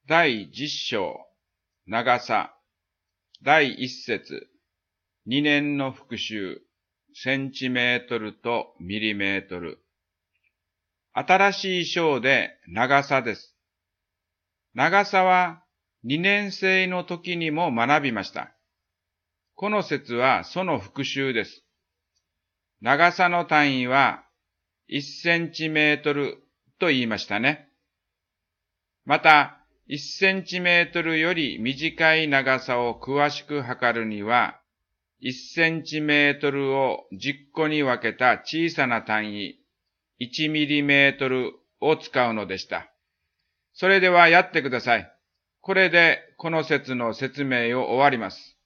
第10章、長さ、第1節、2年の復習、センチメートルとミリメートル。新しい章で長さです。長さは2年生の時にも学びました。この節はその復習です。長さの単位は1センチメートルと言いましたね。また、1センチメートルより短い長さを詳しく測るには、1センチメートルを10個に分けた小さな単位、1ミリメートルを使うのでした。それではやってください。これでこの節の説明を終わります。